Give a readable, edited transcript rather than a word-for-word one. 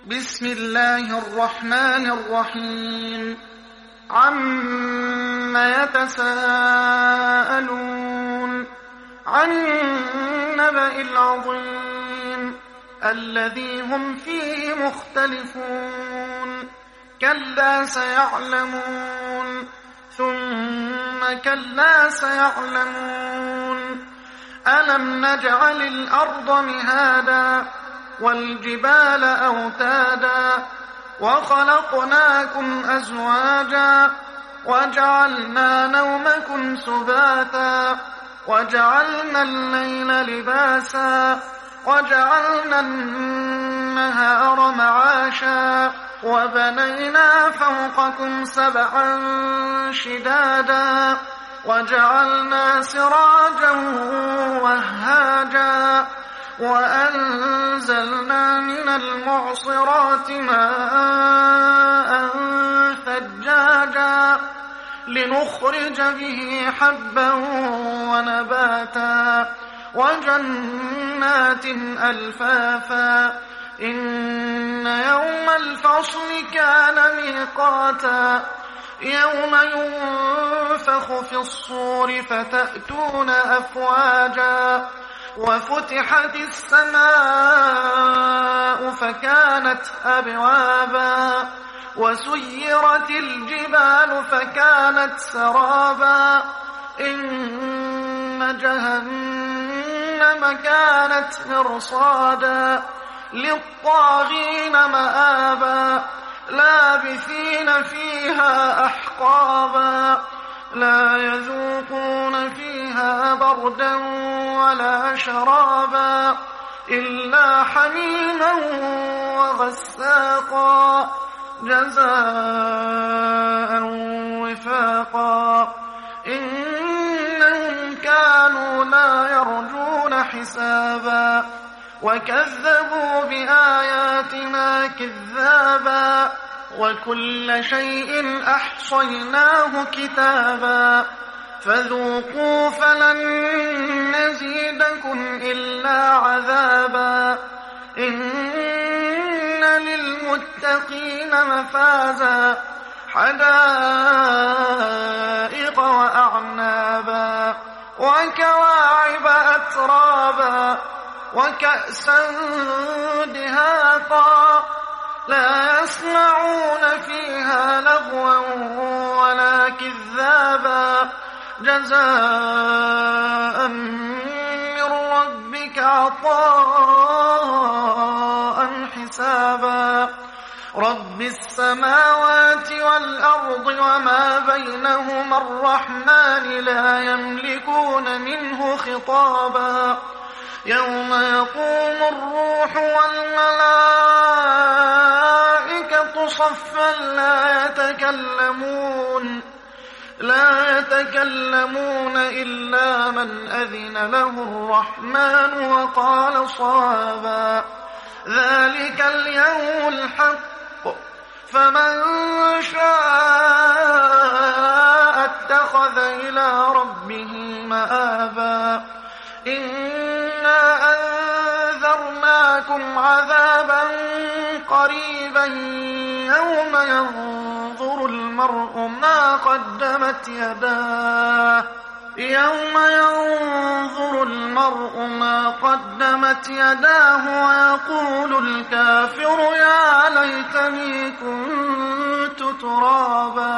بسم الله الرحمن الرحيم. عم يتساءلون عن النبأ العظيم الذي هم فيه مختلفون كلا سيعلمون ثم كلا سيعلمون ألم نجعل الأرض مهادا والجبال أوتادا وخلقناكم أزواجا وجعلنا نومكم سباتا وجعلنا الليل لباسا وجعلنا النهار معاشا وبنينا فوقكم سبعا شدادا وجعلنا سراجا وهاجا وأنزلنا من المعصرات ماء ثجاجا لنخرج به حبا ونباتا وجنات ألفافا إن يوم الفصل كان ميقاتا يوم ينفخ في الصور فتأتون أفواجا وفتحت السماء فكانت أبوابا وسيرت الجبال فكانت سرابا إن جهنم كانت مرصادا للطاغين مآبا لابثين فيها أحقابا لا يذوقون فيها بردا ولا شرابا إلا حميما وغساقا جزاء وفاقا إنهم كانوا لا يرجون حسابا وكذبوا بآياتنا كذابا وكل شيء أحصيناه كتابا فذوقوا فلن نزيدكم إلا عذابا إن للمتقين مفازا حدائق وأعنابا وكواعب أترابا وكأسا دهاقا لا يسمعون فيها لغوا ولا كذابا جزاء من ربك عطاء حسابا رب السماوات والأرض وما بينهما الرحمن لا يملكون منه خطابا يوم يقوم الروح والملائكة صفا لا يتكلمون إلا من أذن له الرحمن وقال صوابا ذلك اليوم الحق فمن شاء اتخذ إلى ربه مآبا إنا أنذرناكم عذابا قريبا يوم ينظر المرء ما قدمت يداه ويقول الكافر يا ليتني كنت ترابا